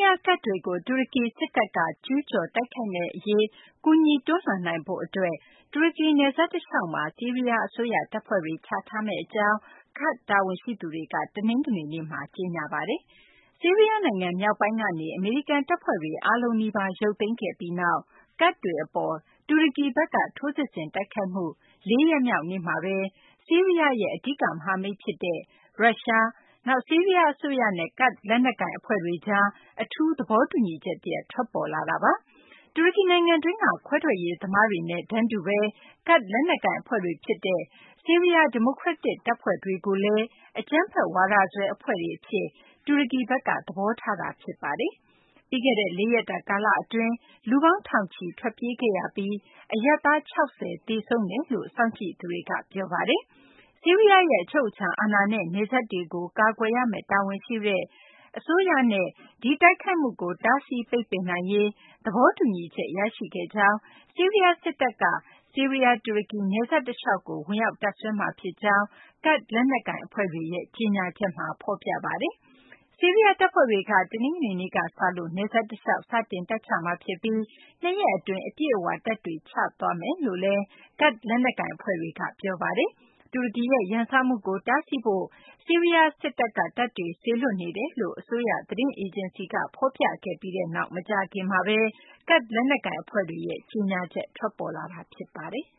ယားတပ်တွေကို တူရကီစစ်တပ်က ကျူးကျော်တိုက်ခိုက်မယ့်အရေး ကူညီတွန်းလှန်နိုင်ဖို့အတွက် တူရကီနယ်စပ်တလျှောက်မှာ ဆီးရီးယားအစိုးရတပ်ဖွဲ့တွေ ချထားမယ့်အကြောင်း ကာဒ့်တာဝန်ရှိသူတွေက တနင်္ဂနွေနေ့မှာ ကြေညာပါတယ်။ ဆီးရီးယားနိုင်ငံမြောက်ပိုင်းကနေ အမေရိကန်တပ်ဖွဲ့တွေ အားလုံးနီးပါး ရုပ်သိမ်းခဲ့ပြီးနောက် ကာဒ့်တွေအပေါ် တူရကီဘက်က ထိုးစစ်ဆင်တိုက်ခိုက်မှု ၄ ရက်မြောက်နေ့မှာပဲ ဆီးရီးယားရဲ့ အဓိကမဟာမိတ်ဖြစ်တဲ့ ရုရှား၊ နောက် ဆီးရီးယားအစိုးရနဲ့ ကာဒ့်လက်နက်ကိုင်အဖွဲ့တွေကြား အထူးသဘောတူညီချက်တရပ် ထွက်ပေါ်လာတာပါ။ တူရကီနိုင်ငံတွင်းက ခွဲထွက်ရေးသမားတွေနဲ့ တန်းတူပဲ ကာဒ့်လက်နက်ကိုင်အဖွဲ့တွေဖြစ်တဲ့ ဆီးရီးယားဒီမိုကရက်တစ်တပ်ဖွဲ့တွေကိုလည်း အကြမ်းဖက်ဝါဒစွဲအဖွဲ့တွေအဖြစ် တူရကီဘက်က သဘောထားတာ ဖြစ်ပါတယ်။ ပြီးခဲ့တဲ့ ၄ ရက်တာကာလအတွင်း လူပေါင်းထောင်ချီ ထွက်ပြေးခဲ့ရပြီး အရပ်သား ၆၀ သေဆုံးတယ်လို့ စောင့်ကြည့်သူတွေက ပြောပါတယ်။ ဆီးရီးယားရဲ့ အချုပ်အခြာအာဏာနဲ့ နယ်စပ်တွေကို ကာကွယ်ရမယ့် တာဝန်ရှိတဲ့အစိုးရနဲ့ ဒီတိုက်ခိုက်မှုကို တားဆီးပိတ်ပင်နိုင်ရေး သဘောတူညီချက် ရရှိခဲ့ကြောင်း ဆီးရီးယားစစ်တပ်က ဆီးရီးယား-တူရကီ နယ်စပ်တလျှောက်ကို ဝင်ရောက်တပ်စွဲမှာဖြစ်ကြောင်း ကာဒ့်လက်နက်ကိုင်အဖွဲ့တွေရဲ့ ကြေညာချက်မှာ ဖော်ပြပါတယ်။ ဆီးရီးယားတပ်ဖွဲ့တွေက တနင်္ဂနွေနေ့ကစလို့ နယ်စပ်တလျှောက် စတင်တပ်ချမှာဖြစ်ပြီး ၂ ရက်အတွင်း အပြည့်အဝ တပ်တွေချသွားမယ်လို့လည်း ကာဒ့်လက်နက်ကိုင်အဖွဲ့တွေက ပြောပါတယ်။ တူရကီရဲ့ ရန်စမှုကို တားဆီးဖို့ ဆီးရီးယားစစ်တပ်က တပ်တွေစေလွှတ်နေတယ်လို့ အစိုးရသတင်းအေဂျင်စီက ဖော်ပြခဲ့ပြီးနောက် မကြာခင်မှာပဲ ကာဒ့်လက်နက်ကိုင်အဖွဲ့တွေရဲ့ ကြေညာချက် ထွက်ပေါ်လာတာ ဖြစ်ပါတယ်